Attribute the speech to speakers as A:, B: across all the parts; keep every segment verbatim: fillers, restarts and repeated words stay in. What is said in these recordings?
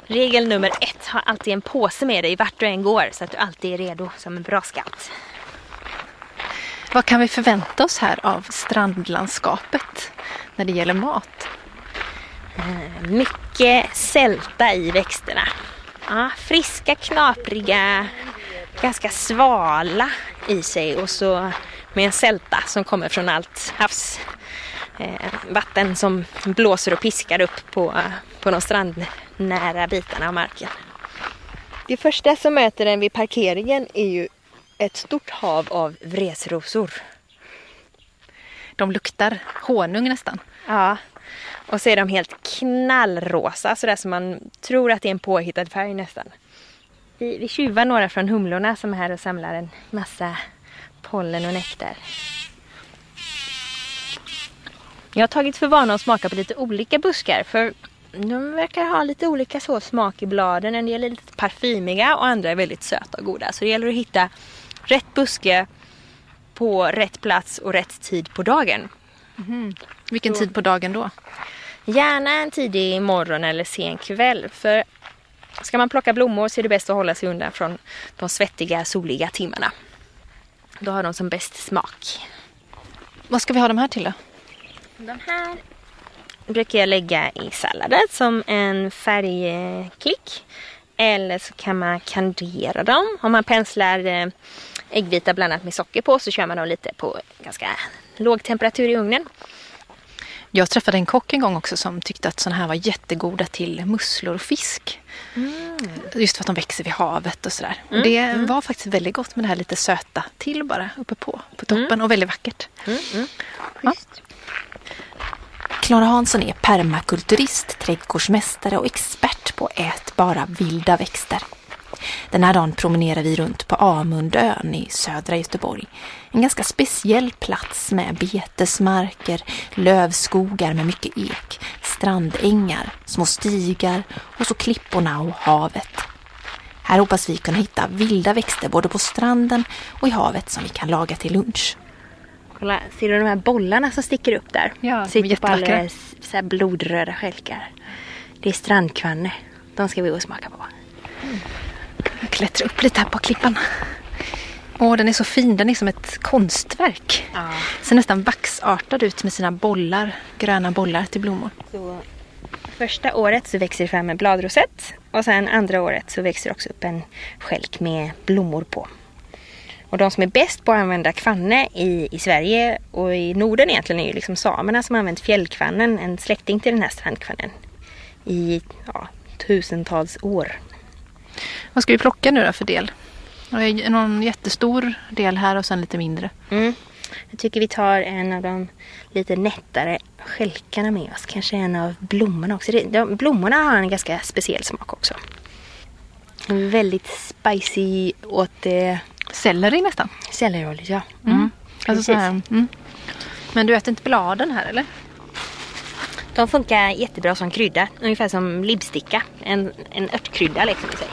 A: Regel nummer ett, ha alltid en påse med dig vart du än går så att du alltid är redo som en bra scout.
B: Vad kan vi förvänta oss här av strandlandskapet när det gäller mat?
A: Mycket sälta i växterna. Ja, friska, knapriga, ganska svala i sig och så med en sälta som kommer från allt havs. Eh, vatten som blåser och piskar upp på, på de strandnära bitarna av marken. Det första som möter en vid parkeringen är ju ett stort hav av vresrosor.
B: De luktar honung nästan.
A: Ja, och så är de helt knallrosa, sådär som man tror att det är en påhittad färg nästan. Vi, vi tjuvar några från humlorna som är här och samlar en massa pollen och nektar. Jag har tagit för vana att smaka på lite olika buskar för de verkar ha lite olika så smak i bladen. En del är lite parfymiga och andra är väldigt söta och goda. Så det gäller att hitta rätt buske på rätt plats och rätt tid på dagen.
B: Mm. Vilken
A: så,
B: tid på dagen då?
A: Gärna en tidig morgon eller sen kväll. För ska man plocka blommor så är det bäst att hålla sig undan från de svettiga, soliga timmarna. Då har de som bäst smak.
B: Vad ska vi ha de här till då?
A: De här brukar jag lägga i salladen som en färgklick. Eller så kan man kandera dem. Om man penslar äggvita blandat med socker på så kör man dem lite på ganska låg temperatur i ugnen.
B: Jag träffade en kock en gång också som tyckte att såna här var jättegoda till musslor och fisk. Mm. Just för att de växer vid havet och sådär. Mm. Och det mm. var faktiskt väldigt gott med det här lite söta till bara uppe på, på toppen mm. och väldigt vackert.
A: Mm. Mm.
B: Ja.
C: Klara Hansson är permakulturist, trädgårdsmästare och expert på ätbara vilda växter. Den här dagen promenerar vi runt på Amundön i södra Göteborg. En ganska speciell plats med betesmarker, lövskogar med mycket ek, strandängar, små stigar och så klipporna och havet. Här hoppas vi kunna hitta vilda växter både på stranden och i havet som vi kan laga till lunch.
A: Kolla, ser du de här bollarna som sticker upp där?
B: Ja,
A: sitter på alla så här blodröda skälkar. Det är strandkvanne. De ska vi gå och smaka på.
B: Mm. Jag klättrar upp lite här på klippan. Åh, den är så fin. Den är som ett konstverk.
A: Ja.
B: Ser nästan vaxartad ut med sina bollar, gröna bollar till blommor.
A: Så, första året så växer det fram en bladrosett. Och sen andra året så växer det också upp en skälk med blommor på. Och de som är bäst på att använda kvanne i, i Sverige och i Norden egentligen är ju liksom samerna som har använt fjällkvannen, en släkting till den här strandkvannen, i ja, tusentals år.
B: Vad ska vi plocka nu då för del? Det är någon jättestor del här och sen lite mindre.
A: Mm. Jag tycker vi tar en av de lite nättare skälkarna med oss. Kanske en av blommorna också. De, blommorna har en ganska speciell smak också. Väldigt spicy åt eh,
B: selleri nästan.
A: Selleriolja, ja.
B: Mm. Mm. Alltså så här. Mm. Men du äter inte bladen här eller?
A: De funkar jättebra som krydda. Ungefär som libsticka. En, en örtkrydda liksom i sig.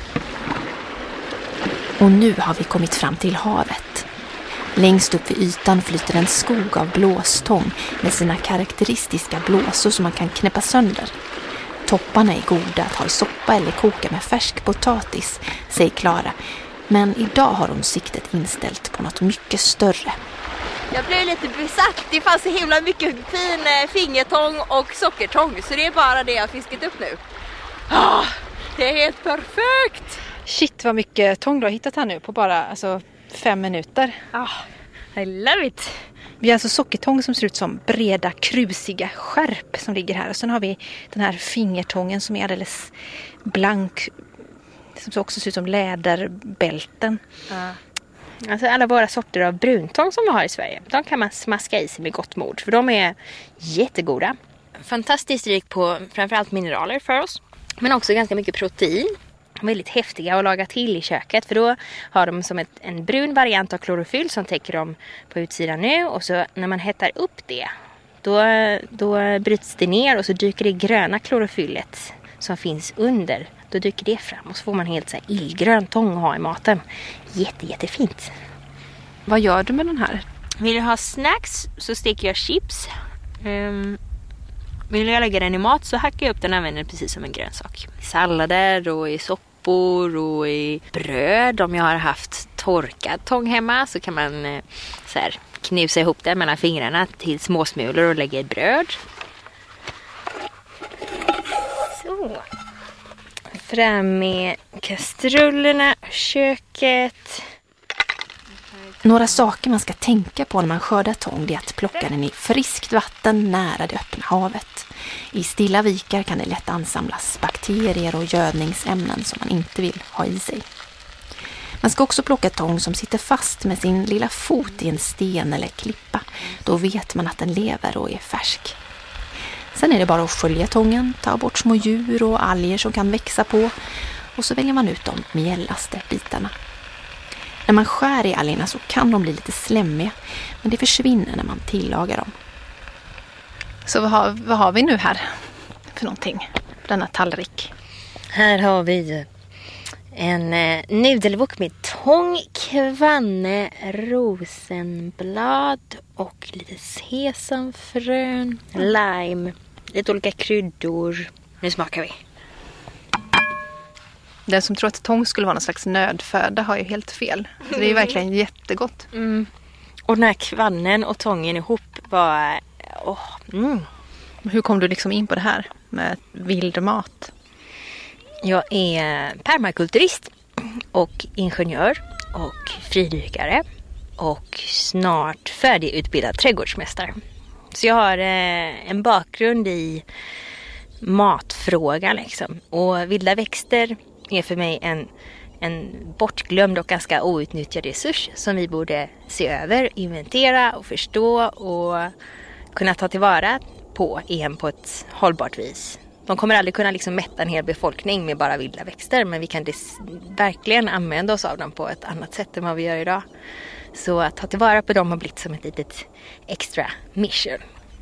C: Och nu har vi kommit fram till havet. Längst upp vid ytan flyter en skog av blåstång med sina karaktäristiska blåsor som man kan knäppa sönder. Topparna är goda att ha i soppa eller koka med färsk potatis, säger Klara. Men idag har hon siktet inställt på något mycket större.
D: Jag blev lite besatt. Det fanns så himla mycket fin fingertång och sockertång. Så det är bara det jag har fiskat upp nu. Ah, det är helt perfekt!
B: Shit vad mycket tång du har hittat här nu på bara alltså, fem minuter.
A: Ah, I love it!
B: Vi har alltså sockertång som ser ut som breda, krusiga skärp som ligger här. Och sen har vi den här fingertången som är alldeles blank. Som också ser ut som läderbälten.
A: Ja. Alltså alla våra sorter av bruntång som vi har i Sverige, de kan man smaska i sig med gott mod. För de är jättegoda. Fantastiskt rik på framförallt mineraler för oss. Men också ganska mycket protein. Väldigt häftiga att laga till i köket. För då har de som ett, en brun variant av klorofyll som täcker dem på utsidan nu. Och så när man hettar upp det, då, då bryts det ner och så dyker det gröna klorofyllet som finns under. Då dyker det fram och så får man helt så här illgrön tång att ha i maten. Jätte, jättefint.
B: Vad gör du med den här?
A: Vill du ha snacks så steker jag chips. Um, Vill jag lägga den i mat så hackar jag upp den och använder den precis som en grönsak. I sallader och i soppor och i bröd. Om jag har haft torkad tång hemma så kan man eh, så här, knusa ihop den mellan fingrarna till småsmulor och lägga i bröd. Så. Fram med kastrullerna, köket.
C: Några saker man ska tänka på när man skördar tång är att plocka den i friskt vatten nära det öppna havet. I stilla vikar kan det lätt ansamlas bakterier och gödningsämnen som man inte vill ha i sig. Man ska också plocka tång som sitter fast med sin lilla fot i en sten eller klippa. Då vet man att den lever och är färsk. Sen är det bara att skölja tången, ta bort små djur och alger som kan växa på och så väljer man ut de mjällaste bitarna. När man skär i algerna så kan de bli lite slemmiga, men det försvinner när man tillagar dem.
B: Så vad har, vad har vi nu här för någonting på denna tallrik?
A: Här har vi en eh, nudelwok med tång, kvanne, rosenblad och lite sesamfrön, lime, lite olika kryddor. Nu smakar vi.
B: Den som tror att tång skulle vara någon slags nödföda har ju helt fel. Så det är verkligen jättegott.
A: Mm. Och den här kvannen och tången ihop var... Oh, mm.
B: Hur kom du liksom in på det här med vild mat?
A: Jag är permakulturist och ingenjör och fridykare och snart färdigutbildad trädgårdsmästare. Så jag har eh, en bakgrund i matfrågan liksom. Och vilda växter är för mig en, en bortglömd och ganska outnyttjad resurs som vi borde se över, inventera och förstå och kunna ta tillvara på igen på ett hållbart vis. De kommer aldrig kunna liksom mätta en hel befolkning med bara vilda växter, men vi kan des- verkligen använda oss av dem på ett annat sätt än vad vi gör idag. Så att ta tillvara på dem har blivit som ett litet extra mission.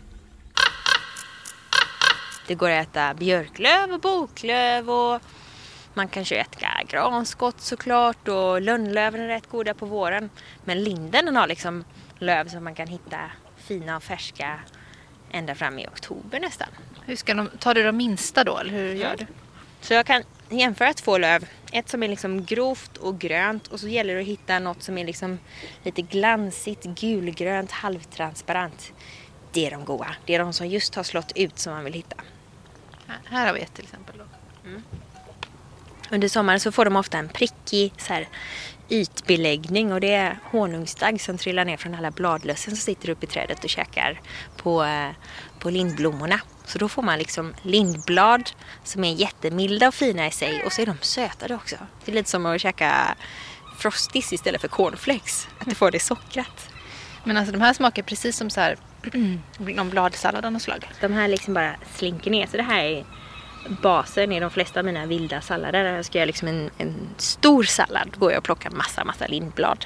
A: Det går att äta björklöv och boklöv och man kan köpa granskott såklart och lönnlöven är rätt goda på våren. Men linden den har liksom löv som man kan hitta fina och färska ända fram i oktober nästan.
B: Hur ska de, tar du de minsta då eller hur gör du?
A: Så jag kan jämföra två löv. Ett som är liksom grovt och grönt och så gäller det att hitta något som är liksom lite glansigt, gulgrönt, halvtransparent. Det är de goda. Det är de som just har slått ut som man vill hitta.
B: Här har vi ett till exempel då.
A: Mm. Under sommaren så får de ofta en prickig så här, ytbeläggning och det är honungsdagg som trillar ner från alla bladlössen som sitter uppe i trädet och käkar på, på lindblommorna. Så då får man liksom lindblad som är jättemilda och fina i sig och så är de sötade också. Det är lite som att käka frostis istället för cornflakes. Att du får det sockrat.
B: Men alltså de här smakar precis som så här någon bladsallad av något slag.
A: De här liksom bara slinker ner. Så det här är basen i de flesta av mina vilda sallader. Jag ska göra liksom en, en stor sallad. Då går jag och plockar massa, massa lindblad.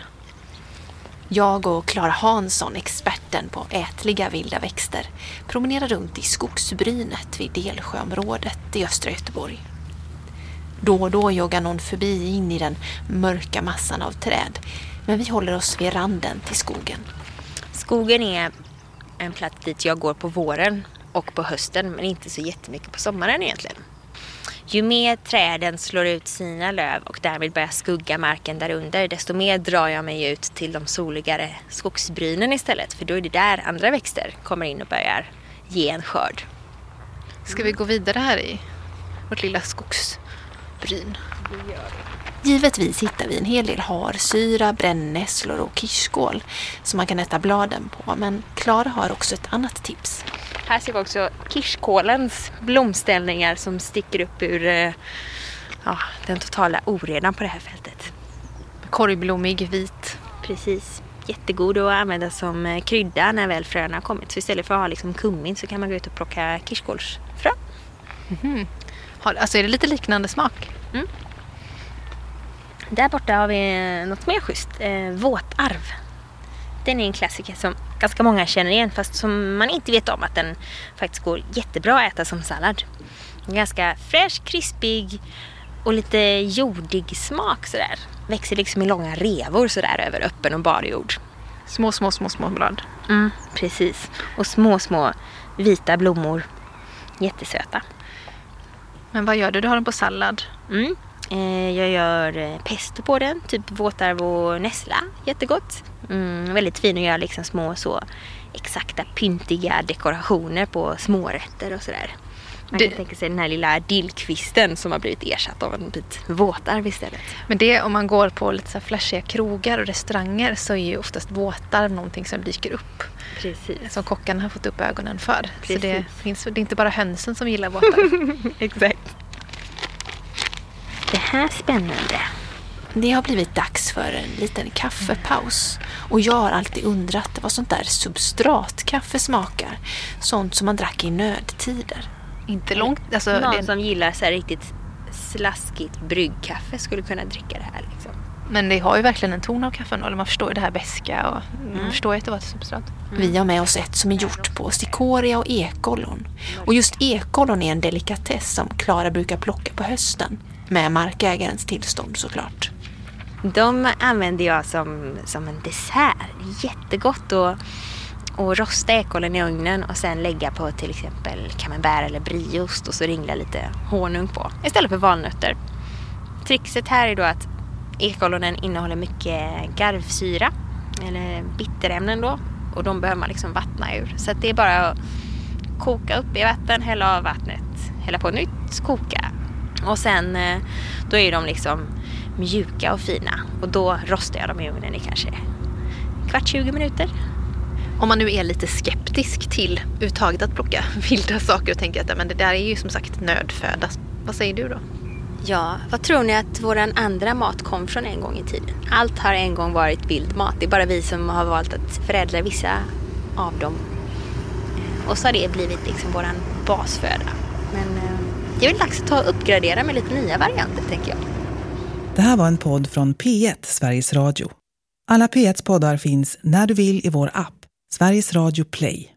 C: Jag och Clara Hansson, experten på ätliga vilda växter, promenerar runt i skogsbrynet vid Delsjöområdet i östra Göteborg. Då och då joggar någon förbi in i den mörka massan av träd, men vi håller oss vid randen till skogen.
A: Skogen är en plats dit jag går på våren och på hösten, men inte så jättemycket på sommaren egentligen. Ju mer träden slår ut sina löv och därmed börjar skugga marken där under, desto mer drar jag mig ut till de soligare skogsbrynen istället. För då är det där andra växter kommer in och börjar ge en skörd.
B: Ska vi gå vidare här i vårt lilla skogsbryn?
C: Givetvis hittar vi en hel del harsyra, brännässlor och kirskål som man kan äta bladen på, men Clara har också ett annat tips.
A: Här ser vi också kirskålens blomställningar som sticker upp ur ja, den totala oredan på det här fältet.
B: Korgblommig, vit.
A: Precis. Jättegod att använda som krydda när väl fröna har kommit. Så istället för att ha liksom kummin så kan man gå ut och plocka kirskålsfrö.
B: Mm-hmm. Alltså är det lite liknande smak?
A: Mm. Där borta har vi något mer schysst. Eh, våtarv. Den är en klassiker som ganska många känner igen fast som man inte vet om att den faktiskt går jättebra att äta som sallad. Ganska fräsch, krispig och lite jordig smak sådär. Växer liksom i långa revor sådär över öppen och bar jord.
B: Små, små, små, små blad.
A: Mm, precis. Och små, små vita blommor. Jättesöta.
B: Men vad gör du? Du har den på sallad.
A: Mm. Eh, jag gör eh, pesto på den. Typ våtarv och nässla. Jättegott. Mm, väldigt fin att göra liksom små så exakta pyntiga dekorationer på smårätter och sådär. Man kan det... tänka sig den här lilla dillkvisten som har blivit ersatt av en bit våtarv istället.
B: Men det, om man går på lite så här flashiga krogar och restauranger, så är ju oftast våtarv någonting som dyker upp.
A: Precis.
B: Som kockarna har fått upp ögonen för.
A: Precis.
B: Så det, finns, det är inte bara hönsen som gillar våtarv.
A: Exakt. Det här är spännande.
C: Det har blivit dags för en liten kaffepaus. Och jag har alltid undrat vad sånt där substratkaffe smakar. Sånt som man drack i nödtider.
B: Inte långt. Alltså,
A: Någon
B: det...
A: som gillar så här riktigt slaskigt bryggkaffe skulle kunna dricka det här liksom.
B: Men det har ju verkligen en ton av kaffen. Eller man förstår ju det här beska och mm. man förstår ju att det var ett substrat.
C: Mm. Vi har med oss ett som är gjort på cikoria och ekollon. Och just ekollon är en delikatess som Klara brukar plocka på hösten. Med markägarens tillstånd såklart.
A: De använder jag som, som en dessert. Jättegott att och rosta ekollen i ugnen och sen lägga på till exempel camembert eller brieost och så ringla lite honung på istället för valnötter. Trixet här är då att ekollonen innehåller mycket garvsyra eller bitterämnen då och de behöver man liksom vattna ur. Så att det är bara att koka upp i vatten, hälla av vattnet, hälla på nytt, koka. Och sen då är de liksom mjuka och fina och då rostar jag dem i ugnen i kanske kvart tjugo minuter.
B: Om man nu är lite skeptisk till uttaget att plocka vilda saker och tänker att men det där är ju som sagt nödföda. Vad säger du då?
A: Ja, vad tror ni att våran andra mat kom från en gång i tiden? Allt har en gång varit vild mat. Det är bara vi som har valt att förädla vissa av dem. Och så har det blivit liksom våran basföda. Men det är väl dags att ta och uppgradera med lite nya varianter, tänker jag.
E: Det här var en podd från P ett, Sveriges Radio. Alla P ett poddar finns när du vill i vår app, Sveriges Radio Play.